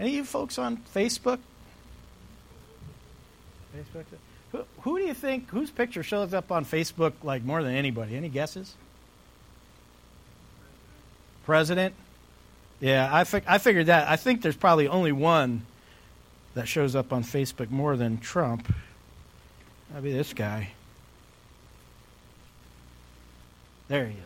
Any of you folks on Facebook? Who do you think, whose picture shows up on Facebook like more than anybody? Any guesses? President? Yeah, I figured that. I think there's probably only one that shows up on Facebook more than Trump. That'd be this guy. There he is.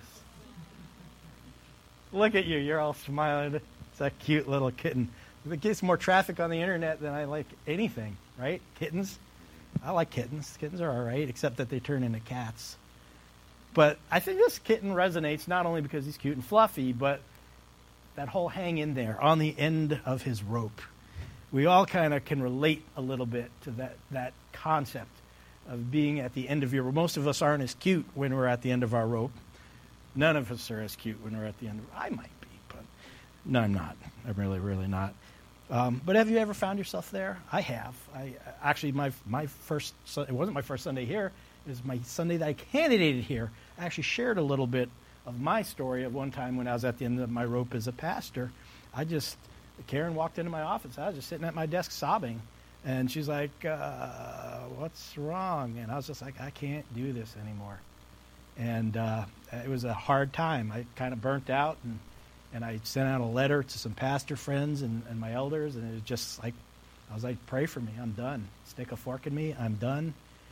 Look at you. You're all smiling. It's that cute little kitten. It gets more traffic on the internet than I like anything, right? Kittens. I like kittens. Kittens are all right, except that they turn into cats. But I think this kitten resonates not only because he's cute and fluffy, but that whole hang in there on the end of his rope. We all kind of can relate a little bit to that concept of being at the end of your rope. Most of us aren't as cute when we're at the end of our rope. None of us are as cute when we're at the end of I might be, but no, I'm not. I'm really, really not. But have you ever found yourself there? I have. Actually, my first, it wasn't my first Sunday here. It was my Sunday that I candidated here. I actually shared a little bit of my story of one time when I was at the end of my rope as a pastor. Karen walked into my office. I was just sitting at my desk sobbing. And she's like, what's wrong? And I was just like, I can't do this anymore. And it was a hard time. I kind of burnt out, and I sent out a letter to some pastor friends and my elders, and it was just like, I was like, pray for me. I'm done. Stick a fork in me. I'm done.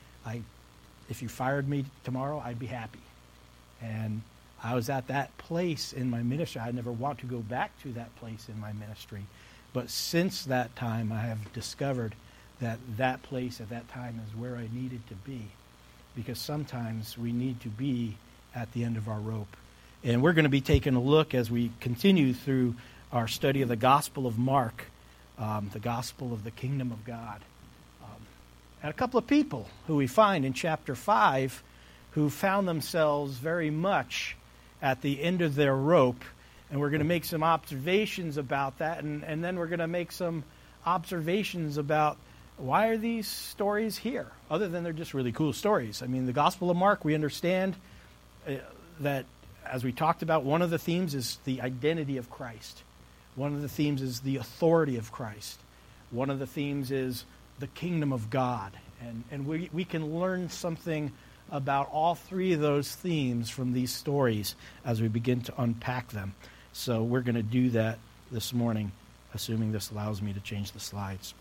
If you fired me tomorrow, I'd be happy. And I was at that place in my ministry. I never want to go back to that place in my ministry. But since that time, I have discovered that place at that time is where I needed to be. Because sometimes we need to be at the end of our rope. And we're going to be taking a look as we continue through our study of the Gospel of Mark, the Gospel of the Kingdom of God. And a couple of people who we find in chapter 5 who found themselves very much at the end of their rope. And we're going to make some observations about that. And then we're going to make some observations about why are these stories here, other than they're just really cool stories. I mean, the Gospel of Mark, we understand that, as we talked about, one of the themes is the identity of Christ. One of the themes is the authority of Christ. One of the themes is the kingdom of God. And we can learn something about all three of those themes from these stories as we begin to unpack them. So we're going to do that this morning, assuming this allows me to change the slides.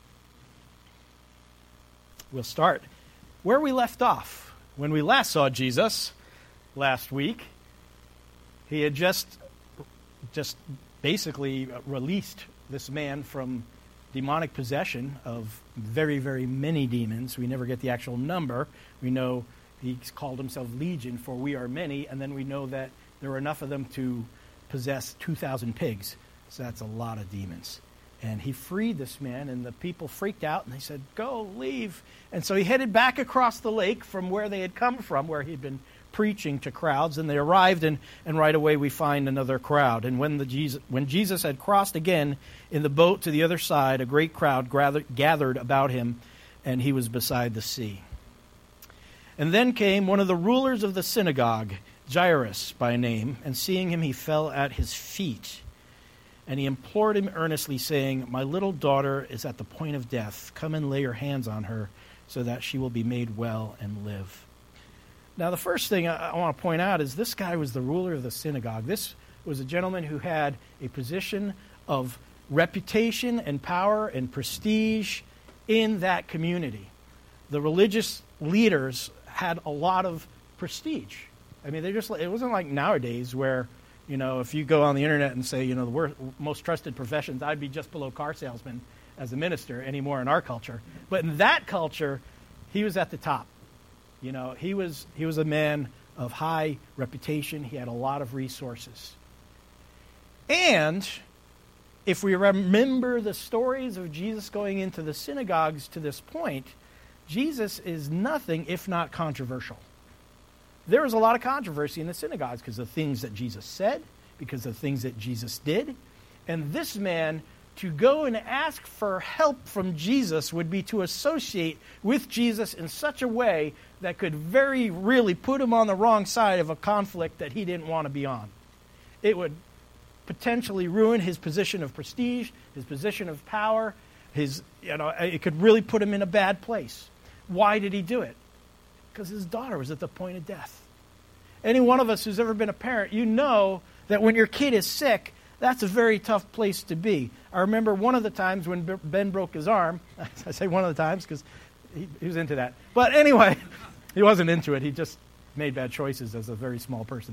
We'll start where we left off. When we last saw Jesus last week, he had just basically released this man from demonic possession of very, very many demons. We never get the actual number. We know he's called himself Legion, for we are many, and then we know that there were enough of them to possess 2,000 pigs. So that's a lot of demons. And he freed this man, and the people freaked out, and they said, go, leave. And so he headed back across the lake from where they had come from, where he'd been preaching to crowds, and they arrived, and right away we find another crowd. And when Jesus had crossed again in the boat to the other side, a great crowd gathered about him, and he was beside the sea. And then came one of the rulers of the synagogue, Jairus by name, and seeing him he fell at his feet. And he implored him earnestly, saying, my little daughter is at the point of death. Come and lay your hands on her, so that she will be made well and live. Now, the first thing I want to point out is this guy was the ruler of the synagogue. This was a gentleman who had a position of reputation and power and prestige in that community. The religious leaders had a lot of prestige. I mean, it wasn't like nowadays where, if you go on the internet and say, the most trusted professions, I'd be just below car salesman as a minister anymore in our culture. But in that culture, he was at the top. He was a man of high reputation. He had a lot of resources. And if we remember the stories of Jesus going into the synagogues to this point, Jesus is nothing if not controversial. There was a lot of controversy in the synagogues because of the things that Jesus said, because of the things that Jesus did. And this man, to go and ask for help from Jesus would be to associate with Jesus in such a way that could very really put him on the wrong side of a conflict that he didn't want to be on. It would potentially ruin his position of prestige, his position of power, it could really put him in a bad place. Why did he do it? Because his daughter was at the point of death. Any one of us who's ever been a parent, you know that when your kid is sick, that's a very tough place to be. I remember one of the times when Ben broke his arm. I say one of the times because he was into that. But anyway, he wasn't into it. He just made bad choices as a very small person.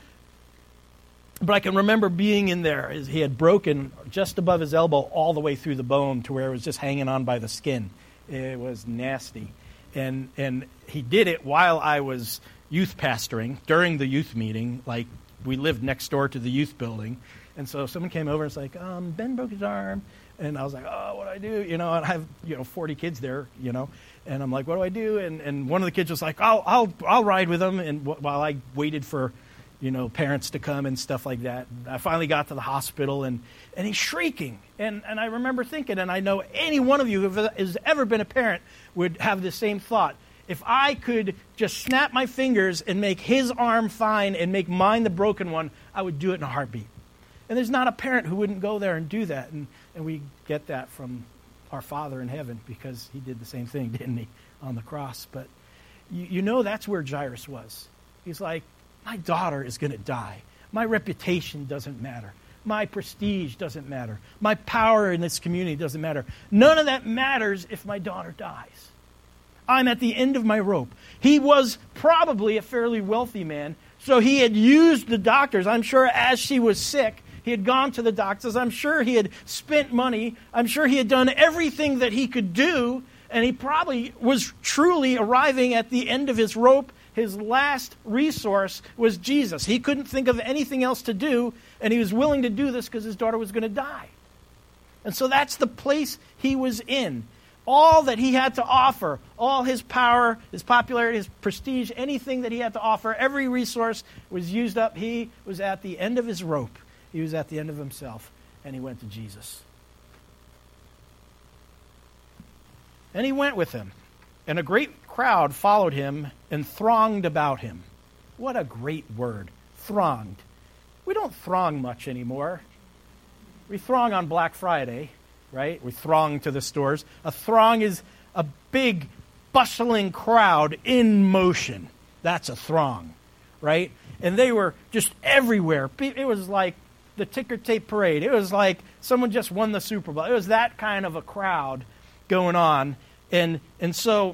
But I can remember being in there. He had broken just above his elbow all the way through the bone to where it was just hanging on by the skin. It was nasty. And he did it while I was youth pastoring during the youth meeting. Like, we lived next door to the youth building. And so someone came over and was like, Ben broke his arm. And I was like, oh, what do I do? And I have, 40 kids there, And I'm like, what do I do? And one of the kids was like, I'll ride with him. And while I waited for, parents to come and stuff like that, I finally got to the hospital and he's shrieking. And I remember thinking, and I know any one of you who has ever been a parent would have the same thought. If I could just snap my fingers and make his arm fine and make mine the broken one, I would do it in a heartbeat. And there's not a parent who wouldn't go there and do that. And we get that from our Father in heaven because he did the same thing, didn't he, on the cross. But that's where Jairus was. He's like, my daughter is going to die. My reputation doesn't matter. My prestige doesn't matter. My power in this community doesn't matter. None of that matters if my daughter dies. I'm at the end of my rope. He was probably a fairly wealthy man, so he had used the doctors. I'm sure as she was sick, he had gone to the doctors. I'm sure he had spent money. I'm sure he had done everything that he could do, and he probably was truly arriving at the end of his rope. His last resource was Jesus. He couldn't think of anything else to do, and he was willing to do this because his daughter was going to die. And so that's the place he was in. All that he had to offer, all his power, his popularity, his prestige, anything that he had to offer, every resource was used up. He was at the end of his rope. He was at the end of himself, and he went to Jesus. And he went with him, and a great crowd followed him and thronged about him. What a great word, thronged. We don't throng much anymore. We throng on Black Friday, right? We throng to the stores. A throng is a big, bustling crowd in motion. That's a throng, right? And they were just everywhere. It was like the ticker tape parade. It was like someone just won the Super Bowl. It was that kind of a crowd going on. And so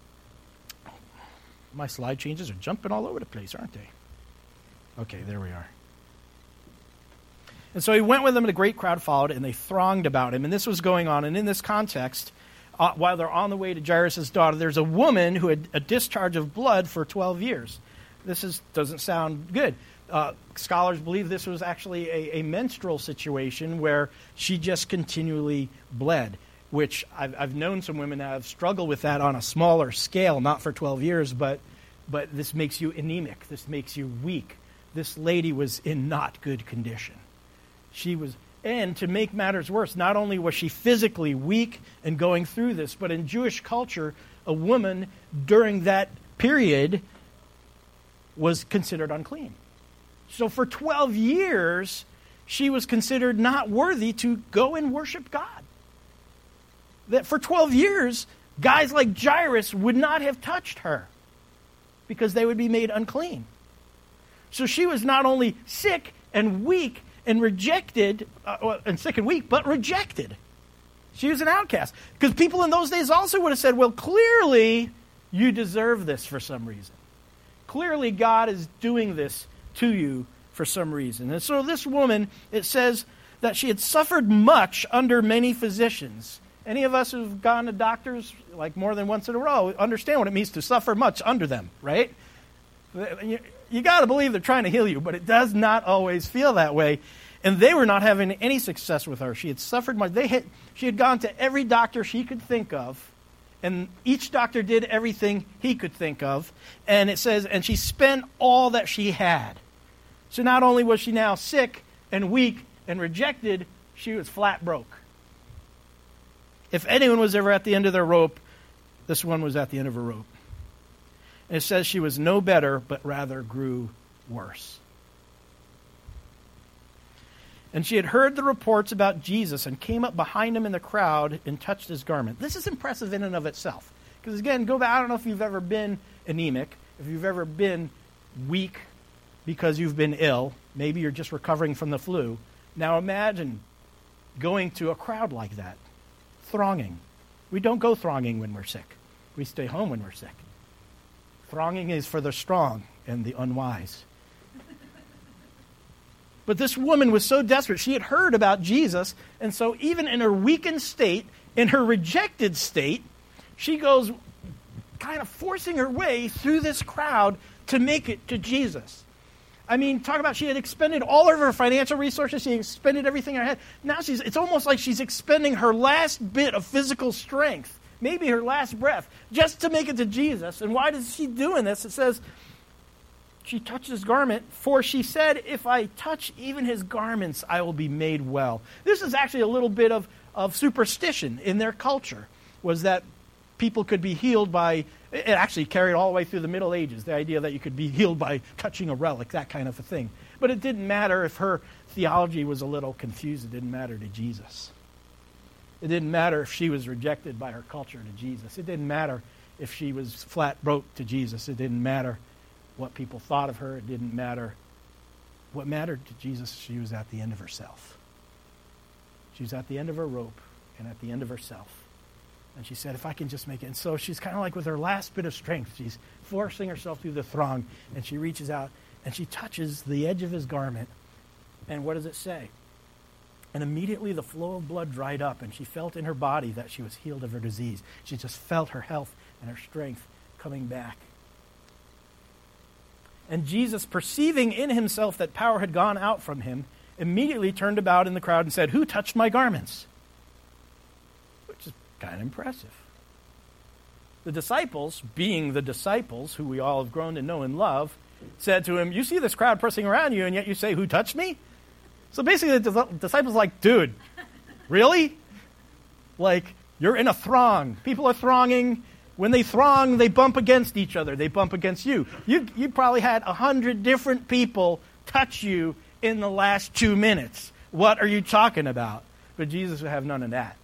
my slide changes are jumping all over the place, aren't they? Okay, there we are. And so he went with them, and a great crowd followed, and they thronged about him. And this was going on. And in this context, while they're on the way to Jairus' daughter, there's a woman who had a discharge of blood for 12 years. Doesn't sound good. Scholars believe this was actually a menstrual situation where she just continually bled, which I've known some women that have struggled with that on a smaller scale, not for 12 years, but this makes you anemic. This makes you weak. This lady was in not good condition. And to make matters worse, not only was she physically weak and going through this, but in Jewish culture, a woman during that period was considered unclean. So for 12 years, she was considered not worthy to go and worship God. That for 12 years, guys like Jairus would not have touched her because they would be made unclean. So she was not only sick and weak and rejected, and sick and weak, but rejected. She was an outcast. Because people in those days also would have said, well, clearly you deserve this for some reason. Clearly God is doing this to you for some reason. And so this woman, it says that she had suffered much under many physicians. Any of us who've gone to doctors like more than once in a row understand what it means to suffer much under them, right? You got to believe they're trying to heal you, but it does not always feel that way. And they were not having any success with her. She had suffered much. She had gone to every doctor she could think of, and each doctor did everything he could think of. And it says, and she spent all that she had. So not only was she now sick and weak and rejected, she was flat broke. If anyone was ever at the end of their rope, this one was at the end of her rope. And it says she was no better, but rather grew worse. And she had heard the reports about Jesus and came up behind him in the crowd and touched his garment. This is impressive in and of itself. Because again, go back, I don't know if you've ever been anemic, if you've ever been weak because you've been ill. Maybe you're just recovering from the flu. Now imagine going to a crowd like that, thronging. We don't go thronging when we're sick. We stay home when we're sick. Thronging is for the strong and the unwise. But this woman was so desperate. She had heard about Jesus, and so even in her weakened state, in her rejected state, she goes kind of forcing her way through this crowd to make it to Jesus. I mean, talk about she had expended all of her financial resources. She expended everything I had. Now it's almost like she's expending her last bit of physical strength, maybe her last breath, just to make it to Jesus. And why is she doing this? It says, she touched his garment, for she said, if I touch even his garments, I will be made well. This is actually a little bit of superstition in their culture, was that people could be healed by, it actually carried all the way through the Middle Ages, the idea that you could be healed by touching a relic, that kind of a thing. But it didn't matter if her theology was a little confused. It didn't matter to Jesus. It didn't matter if she was rejected by her culture to Jesus. It didn't matter if she was flat broke to Jesus. It didn't matter what people thought of her. It didn't matter. What mattered to Jesus, she was at the end of herself. She was at the end of her rope and at the end of herself. And she said, if I can just make it. And so she's kind of like with her last bit of strength, she's forcing herself through the throng, and she reaches out and she touches the edge of his garment. And what does it say? And immediately the flow of blood dried up, and she felt in her body that she was healed of her disease. She just felt her health and her strength coming back. And Jesus, perceiving in himself that power had gone out from him, immediately turned about in the crowd and said, who touched my garments? Which is kind of impressive. The disciples, being the disciples who we all have grown to know and love, said to him, you see this crowd pressing around you, and yet you say, who touched me? So basically the disciples are like, dude, really? Like, you're in a throng. People are thronging. When they throng, they bump against each other. They bump against you. You probably had 100 different people touch you in the last 2 minutes. What are you talking about? But Jesus would have none of that.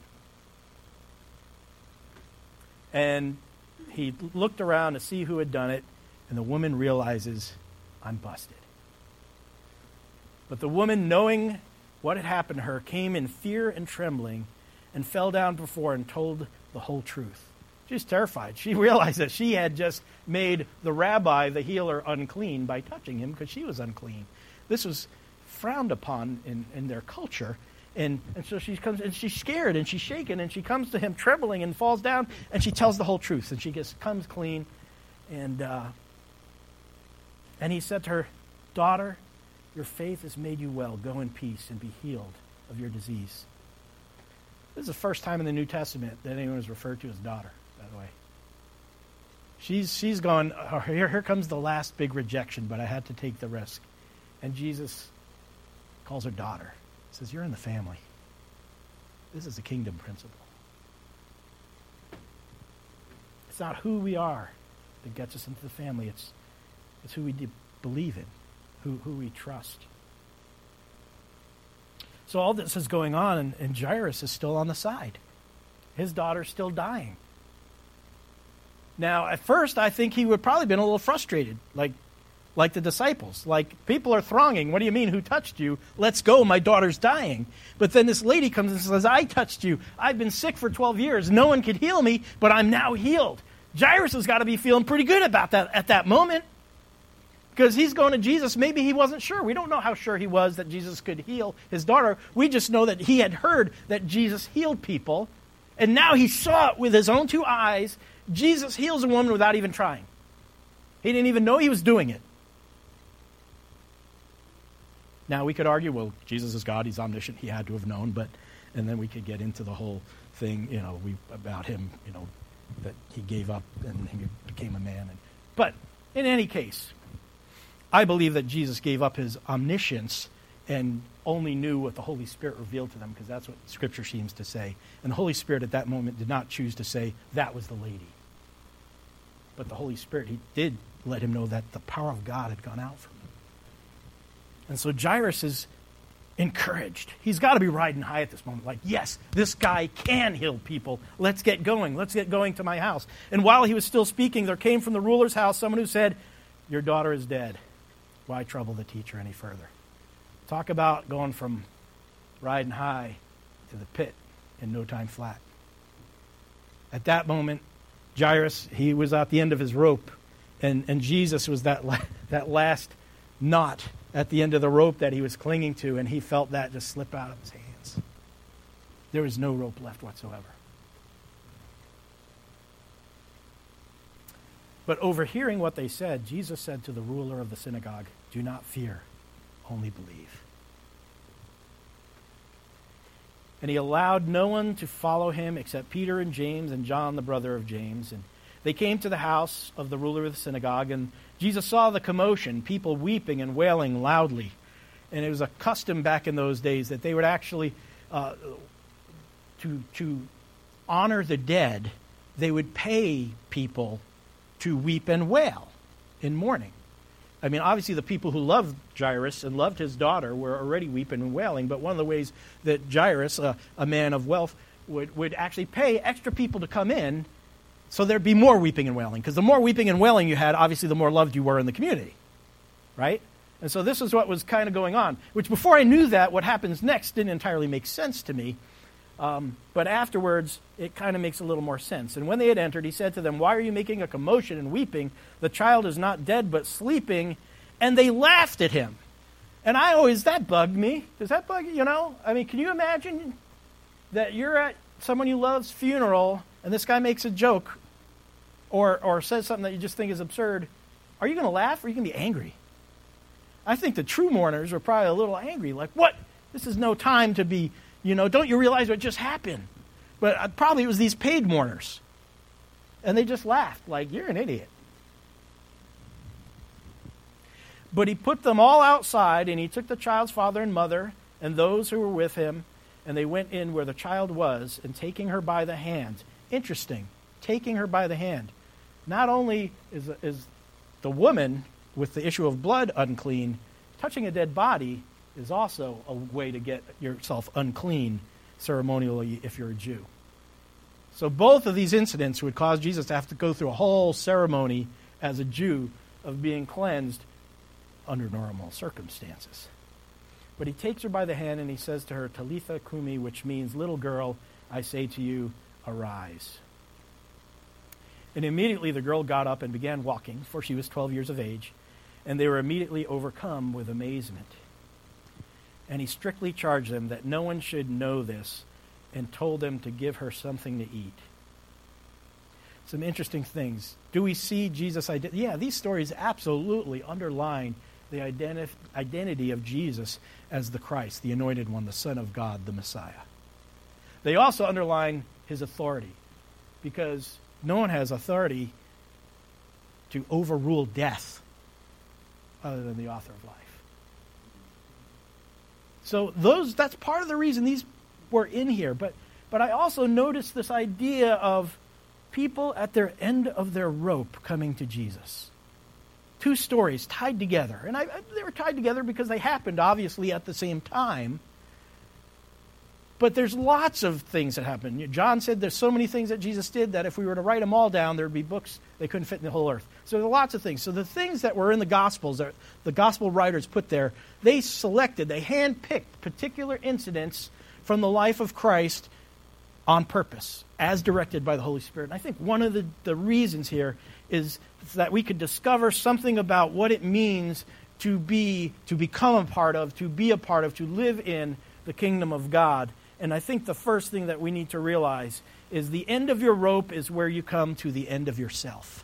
And he looked around to see who had done it, and the woman realizes, I'm busted. But the woman, knowing what had happened to her, came in fear and trembling and fell down before and told the whole truth. She was terrified. She realized that she had just made the rabbi, the healer, unclean by touching him because she was unclean. This was frowned upon in their culture. And so she comes, and she's scared, and she's shaken, and she comes to him trembling and falls down, and she tells the whole truth. And she comes clean. And he said to her, daughter, your faith has made you well. Go in peace and be healed of your disease. This is the first time in the New Testament that anyone is referred to as daughter, by the way. She's gone, oh, here comes the last big rejection, but I had to take the risk. And Jesus calls her daughter. He says, you're in the family. This is a kingdom principle. It's not who we are that gets us into the family. It's who we believe in, who we trust. So all this is going on, and Jairus is still on the side. His daughter's still dying. Now, at first, I think he would probably been a little frustrated, like the disciples. Like, people are thronging. What do you mean, who touched you? Let's go, my daughter's dying. But then this lady comes and says, I touched you. I've been sick for 12 years. No one could heal me, but I'm now healed. Jairus has got to be feeling pretty good about that at that moment. Because he's going to Jesus. Maybe he wasn't sure. We don't know how sure he was that Jesus could heal his daughter. We just know that he had heard that Jesus healed people. And now he saw it with his own two eyes. Jesus heals a woman without even trying. He didn't even know he was doing it. Now we could argue, well, Jesus is God. He's omniscient. He had to have known. And then we could get into the whole thing, about him, that he gave up and he became a man. But in any case, I believe that Jesus gave up his omniscience and only knew what the Holy Spirit revealed to them, because that's what Scripture seems to say. And the Holy Spirit at that moment did not choose to say, that was the lady. But the Holy Spirit, he did let him know that the power of God had gone out from him. And so Jairus is encouraged. He's got to be riding high at this moment. Like, yes, this guy can heal people. Let's get going. Let's get going to my house. And while he was still speaking, there came from the ruler's house someone who said, your daughter is dead. Why trouble the teacher any further? Talk about going from riding high to the pit in no time flat. At that moment, Jairus, he was at the end of his rope, and Jesus was that last knot at the end of the rope that he was clinging to, and he felt that just slip out of his hands. There was no rope left whatsoever. But overhearing what they said, Jesus said to the ruler of the synagogue, do not fear, only believe. And he allowed no one to follow him except Peter and James and John, the brother of James. And they came to the house of the ruler of the synagogue, and Jesus saw the commotion, people weeping and wailing loudly. And it was a custom back in those days that they would actually, to honor the dead, they would pay people to weep and wail in mourning. I mean, obviously the people who loved Jairus and loved his daughter were already weeping and wailing, but one of the ways that Jairus, a man of wealth, would actually pay extra people to come in so there'd be more weeping and wailing. Because the more weeping and wailing you had, obviously the more loved you were in the community. Right? And so this is what was kind of going on, which before I knew that, what happens next didn't entirely make sense to me. But afterwards, it kind of makes a little more sense. And when they had entered, he said to them, why are you making a commotion and weeping? The child is not dead, but sleeping. And they laughed at him. And that bugged me. Does that bug you? I mean, can you imagine that you're at someone you love's funeral, and this guy makes a joke or says something that you just think is absurd? Are you going to laugh or are you going to be angry? I think the true mourners were probably a little angry. Like, what? This is no time to be... don't you realize what just happened? But probably it was these paid mourners. And they just laughed, like, you're an idiot. But he put them all outside, and he took the child's father and mother and those who were with him, and they went in where the child was, and taking her by the hand. Interesting, taking her by the hand. Not only is the woman with the issue of blood unclean, touching a dead body is also a way to get yourself unclean ceremonially if you're a Jew. So both of these incidents would cause Jesus to have to go through a whole ceremony as a Jew of being cleansed under normal circumstances. But he takes her by the hand and he says to her, Talitha Kumi, which means, little girl, I say to you, arise. And immediately the girl got up and began walking, for she was 12 years of age, and they were immediately overcome with amazement. And he strictly charged them that no one should know this, and told them to give her something to eat. Some interesting things. Do we see Jesus' identity? Yeah, these stories absolutely underline the identity of Jesus as the Christ, the anointed one, the Son of God, the Messiah. They also underline his authority, because no one has authority to overrule death other than the author of life. So that's part of the reason these were in here. But I also noticed this idea of people at their end of their rope coming to Jesus. Two stories tied together. And they were tied together because they happened, obviously, at the same time. But there's lots of things that happen. John said there's so many things that Jesus did that if we were to write them all down, there would be books they couldn't fit in the whole earth. So there are lots of things. So the things that were in the Gospels, that the Gospel writers put there, they handpicked particular incidents from the life of Christ on purpose, as directed by the Holy Spirit. And I think one of the reasons here is that we could discover something about what it means to become a part of, to be a part of, to live in the kingdom of God. And I think the first thing that we need to realize is the end of your rope is where you come to the end of yourself.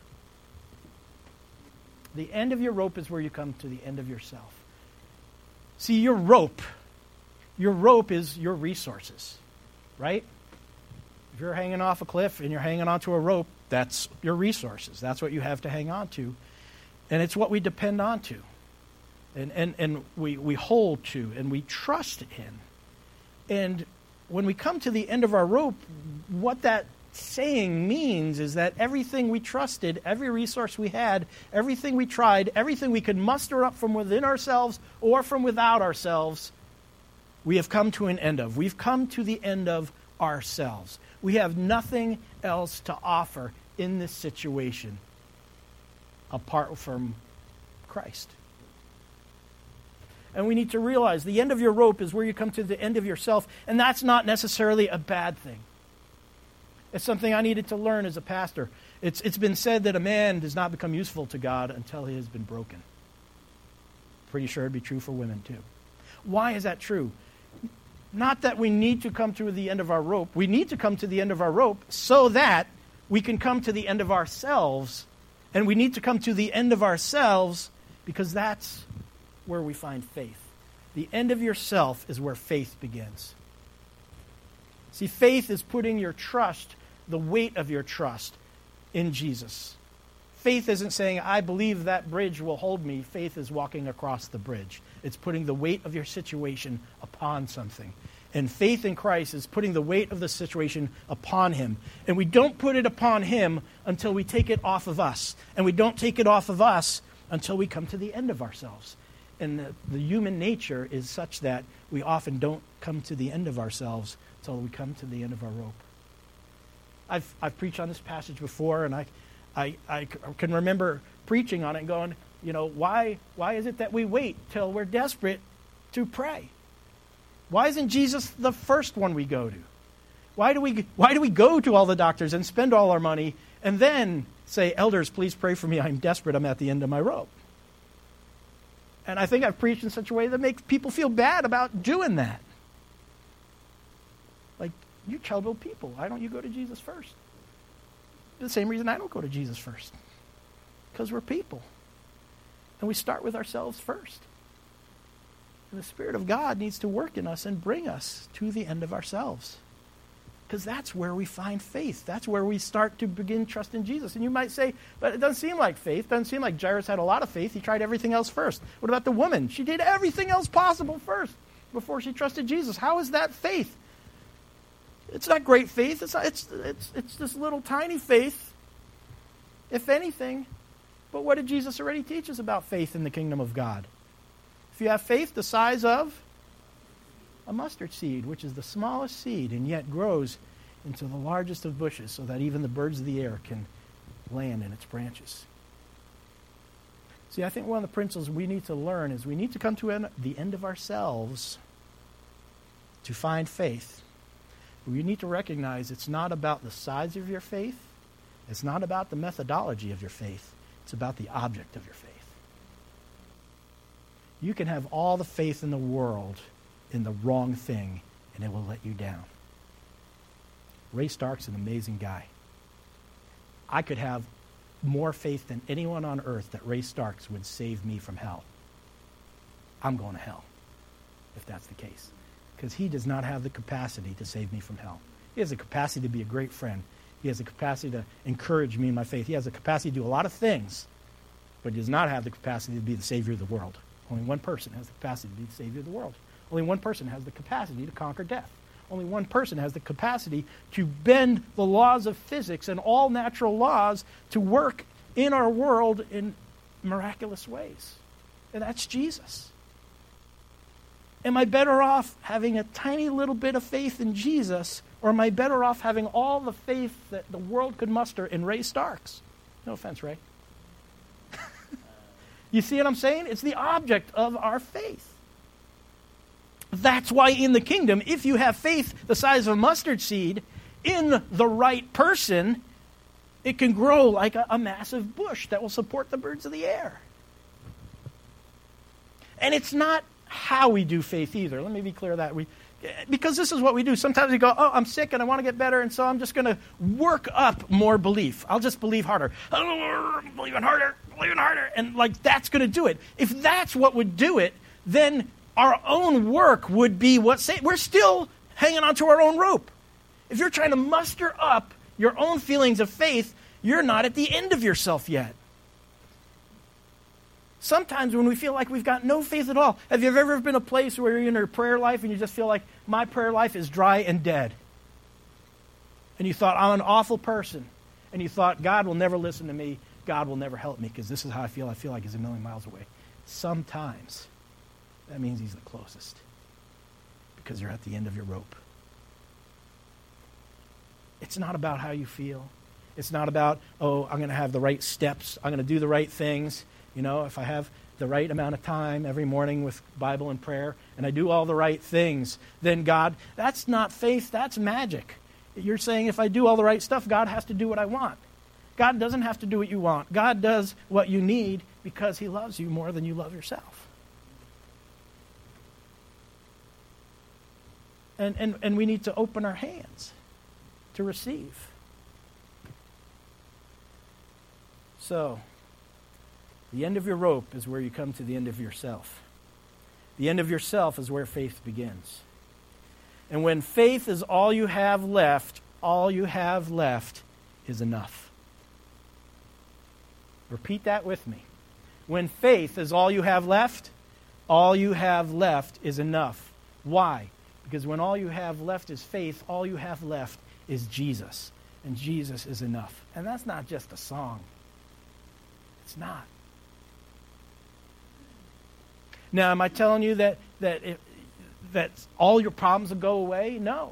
The end of your rope is where you come to the end of yourself. See, your rope is your resources, right? If you're hanging off a cliff and you're hanging onto a rope, that's your resources. That's what you have to hang on to. And it's what we depend on to. And we hold to and we trust in. And when we come to the end of our rope, what that saying means is that everything we trusted, every resource we had, everything we tried, everything we could muster up from within ourselves or from without ourselves we have come to an end of. We've come to the end of ourselves. We have nothing else to offer in this situation apart from Christ. And we need to realize the end of your rope is where you come to the end of yourself, and that's not necessarily a bad thing. It's something I needed to learn as a pastor. It's been said that a man does not become useful to God until he has been broken. Pretty sure it'd be true for women too. Why is that true? Not that we need to come to the end of our rope. We need to come to the end of our rope so that we can come to the end of ourselves. And we need to come to the end of ourselves because that's where we find faith. The end of yourself is where faith begins. See, faith is putting your trust, the weight of your trust, in Jesus. Faith isn't saying, I believe that bridge will hold me. Faith is walking across the bridge. It's putting the weight of your situation upon something. And faith in Christ is putting the weight of the situation upon Him. And we don't put it upon Him until we take it off of us. And we don't take it off of us until we come to the end of ourselves. And the human nature is such that we often don't come to the end of ourselves until we come to the end of our rope. I've preached on this passage before, and I can remember preaching on it and going, why is it that we wait till we're desperate to pray? Why isn't Jesus the first one we go to? Why do we go to all the doctors and spend all our money and then say, elders, please pray for me. I'm desperate. I'm at the end of my rope. And I think I've preached in such a way that makes people feel bad about doing that. Like, you trouble people. Why don't you go to Jesus first? The same reason I don't go to Jesus first. Because we're people. And we start with ourselves first. And the Spirit of God needs to work in us and bring us to the end of ourselves. Because that's where we find faith. That's where we start to begin trusting Jesus. And you might say, but it doesn't seem like faith. It doesn't seem like Jairus had a lot of faith. He tried everything else first. What about the woman? She did everything else possible first before she trusted Jesus. How is that faith? It's not great faith. It's this little tiny faith, if anything. But what did Jesus already teach us about faith in the kingdom of God? If you have faith the size of a mustard seed, which is the smallest seed, and yet grows into the largest of bushes, so that even the birds of the air can land in its branches. See, I think one of the principles we need to learn is we need to come to the end of ourselves to find faith. We need to recognize it's not about the size of your faith. It's not about the methodology of your faith. It's about the object of your faith. You can have all the faith in the world in the wrong thing, and it will let you down. Ray Stark's an amazing guy. I could have more faith than anyone on earth that Ray Starks would save me from hell. I'm going to hell, if that's the case. Because he does not have the capacity to save me from hell. He has the capacity to be a great friend. He has the capacity to encourage me in my faith. He has the capacity to do a lot of things, but he does not have the capacity to be the Savior of the world. Only one person has the capacity to be the Savior of the world. Only one person has the capacity to conquer death. Only one person has the capacity to bend the laws of physics and all natural laws to work in our world in miraculous ways. And that's Jesus. Am I better off having a tiny little bit of faith in Jesus, or am I better off having all the faith that the world could muster in Ray Starks? No offense, Ray. You see what I'm saying? It's the object of our faith. That's why in the kingdom, if you have faith the size of a mustard seed in the right person, it can grow like a massive bush that will support the birds of the air. And it's not how we do faith either. Let me be clear that because this is what we do. Sometimes we go, oh, I'm sick and I want to get better, and so I'm just going to work up more belief. I'll just believe harder. Believing harder. And that's going to do it. If that's what would do it, then our own work would be what say. We're still hanging onto our own rope. If you're trying to muster up your own feelings of faith, you're not at the end of yourself yet. Sometimes when we feel like we've got no faith at all, have you ever been a place where you're in your prayer life and you just feel like my prayer life is dry and dead? And you thought, I'm an awful person. And you thought, God will never listen to me. God will never help me because this is how I feel. I feel like he's a million miles away. Sometimes that means he's the closest. because you're at the end of your rope. It's not about how you feel. It's not about, oh, I'm going to have the right steps. I'm going to do the right things. You know, if I have the right amount of time every morning with Bible and prayer, and I do all the right things, then God, that's not faith, that's magic. You're saying if I do all the right stuff, God has to do what I want. God doesn't have to do what you want. God does what you need because he loves you more than you love yourself. And we need to open our hands to receive. So, the end of your rope is where you come to the end of yourself. The end of yourself is where faith begins. And when faith is all you have left is enough. Repeat that with me. When faith is all you have left is enough. Why? Because when all you have left is faith, all you have left is Jesus. And Jesus is enough. And that's not just a song. It's not. Now, am I telling you that all your problems will go away? No.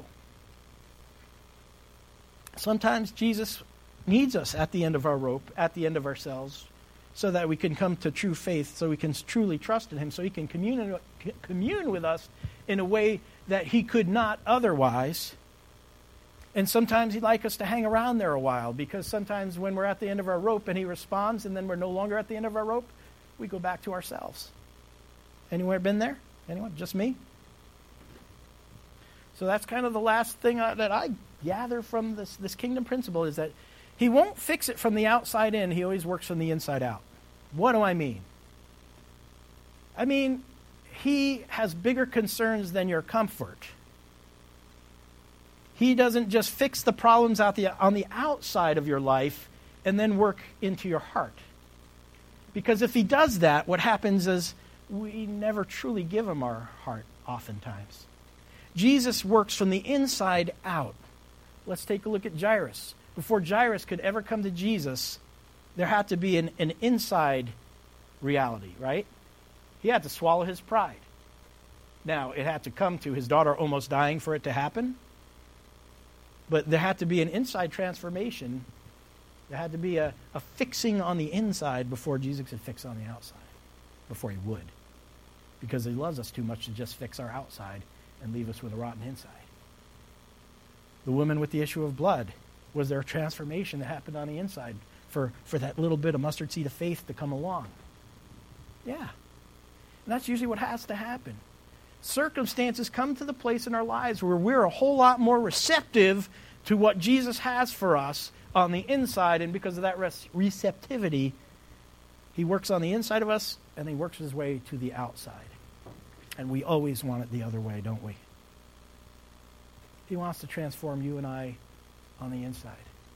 Sometimes Jesus needs us at the end of our rope, at the end of ourselves, so that we can come to true faith, so we can truly trust in him, so he can commune with us in a way that he could not otherwise. And sometimes he'd like us to hang around there a while, because sometimes when we're at the end of our rope and he responds and then we're no longer at the end of our rope, we go back to ourselves. Anyone been there? Anyone? Just me? So that's kind of the last thing that I gather from this kingdom principle, is that he won't fix it from the outside in. He always works from the inside out. What do I mean? I mean, he has bigger concerns than your comfort. He doesn't just fix the problems on the outside of your life and then work into your heart. Because if he does that, what happens is we never truly give him our heart oftentimes. Jesus works from the inside out. Let's take a look at Jairus. Before Jairus could ever come to Jesus, there had to be an inside reality, right? He had to swallow his pride. Now, it had to come to his daughter almost dying for it to happen. But there had to be an inside transformation. There had to be a fixing on the inside before Jesus could fix on the outside. Before he would. Because he loves us too much to just fix our outside and leave us with a rotten inside. The woman with the issue of blood, was there a transformation that happened on the inside for that little bit of mustard seed of faith to come along? Yeah. And that's usually what has to happen. Circumstances come to the place in our lives where we're a whole lot more receptive to what Jesus has for us on the inside, and because of that receptivity, he works on the inside of us, and he works his way to the outside. And we always want it the other way, don't we? He wants to transform you and I on the inside.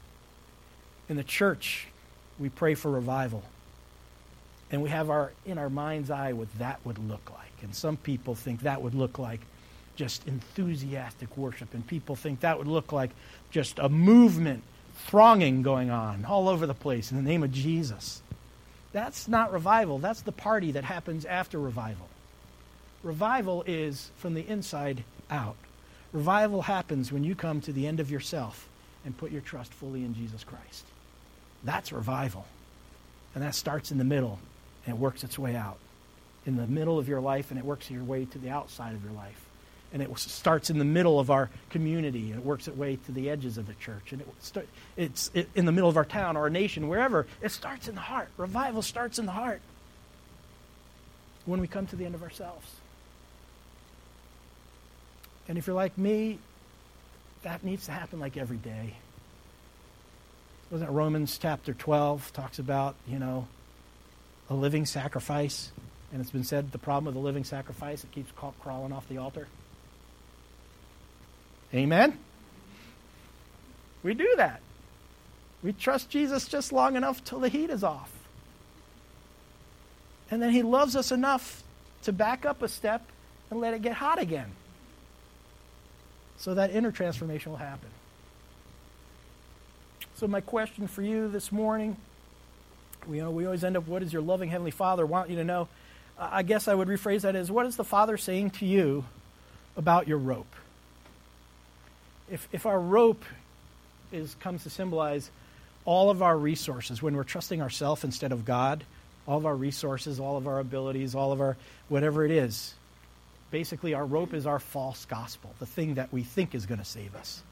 In the church, we pray for revival. And we have in our mind's eye what that would look like. And some people think that would look like just enthusiastic worship. And people think that would look like just a movement, thronging going on all over the place in the name of Jesus. That's not revival. That's the party that happens after revival. Revival is from the inside out. Revival happens when you come to the end of yourself and put your trust fully in Jesus Christ. That's revival. And that starts in the middle and it works its way out. In the middle of your life, and it works your way to the outside of your life. And it starts in the middle of our community, and it works its way to the edges of the church. And it's in the middle of our town or our nation, wherever. It starts in the heart. Revival starts in the heart when we come to the end of ourselves. And if you're like me, that needs to happen like every day. Wasn't it Romans chapter 12 talks about, a living sacrifice? And it's been said the problem with the living sacrifice, it keeps crawling off the altar. Amen? We do that. We trust Jesus just long enough till the heat is off. And then he loves us enough to back up a step and let it get hot again. So that inner transformation will happen. So my question for you this morning, we always end up, what does your loving Heavenly Father want you to know? I guess I would rephrase that as, what is the Father saying to you about your rope? If our rope comes to symbolize all of our resources, when we're trusting ourselves instead of God, all of our resources, all of our abilities, all of our whatever it is, basically our rope is our false gospel, the thing that we think is going to save us.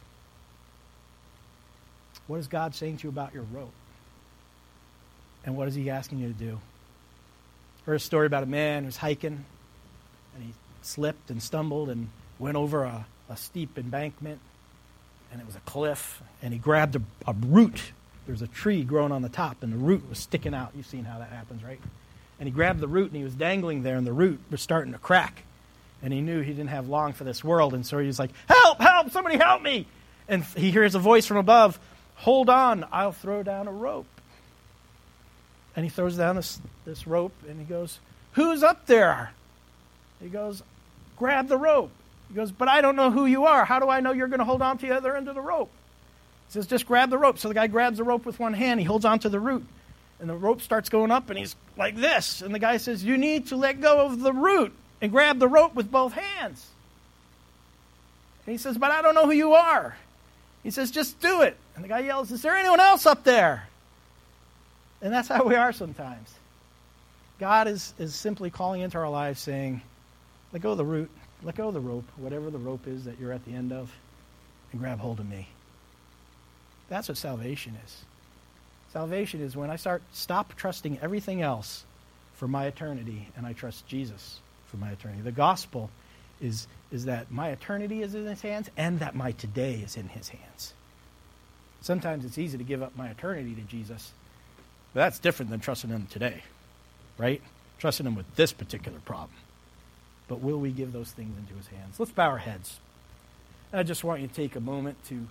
What is God saying to you about your rope? And what is he asking you to do? I heard a story about a man who was hiking, and he slipped and stumbled and went over a steep embankment, and it was a cliff, and he grabbed a root. There was a tree growing on the top, and the root was sticking out. You've seen how that happens, right? And he grabbed the root, and he was dangling there, and the root was starting to crack. And he knew he didn't have long for this world, and so he was like, help, help, somebody help me. And he hears a voice from above, hold on, I'll throw down a rope. And he throws down this rope, and he goes, who's up there? He goes, grab the rope. He goes, but I don't know who you are. How do I know you're going to hold on to the other end of the rope? He says, just grab the rope. So the guy grabs the rope with one hand. He holds on to the root. And the rope starts going up, and he's like this. And the guy says, you need to let go of the root and grab the rope with both hands. And he says, but I don't know who you are. He says, just do it. And the guy yells, is there anyone else up there? And that's how we are sometimes. God is simply calling into our lives saying, let go of the root, let go of the rope, whatever the rope is that you're at the end of, and grab hold of me. That's what salvation is. Salvation is when I stop trusting everything else for my eternity, and I trust Jesus for my eternity. The gospel is that my eternity is in his hands and that my today is in his hands. Sometimes it's easy to give up my eternity to Jesus, but that's different than trusting him today, right? Trusting him with this particular problem. But will we give those things into his hands? Let's bow our heads. I just want you to take a moment to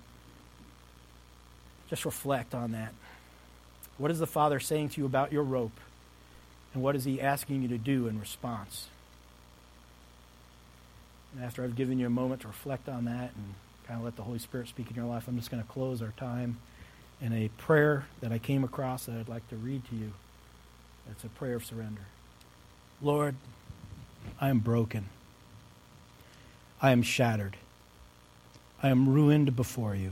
just reflect on that. What is the Father saying to you about your rope? And what is he asking you to do in response? And after I've given you a moment to reflect on that and kind of let the Holy Spirit speak in your life, I'm just going to close our time in a prayer that I came across that I'd like to read to you. It's a prayer of surrender. Lord, I am broken. I am shattered. I am ruined before you.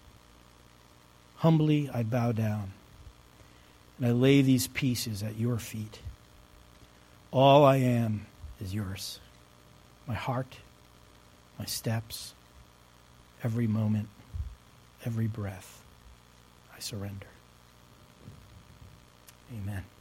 Humbly I bow down, and I lay these pieces at your feet. All I am is yours. My heart, my steps, every moment, every breath, I surrender. Amen.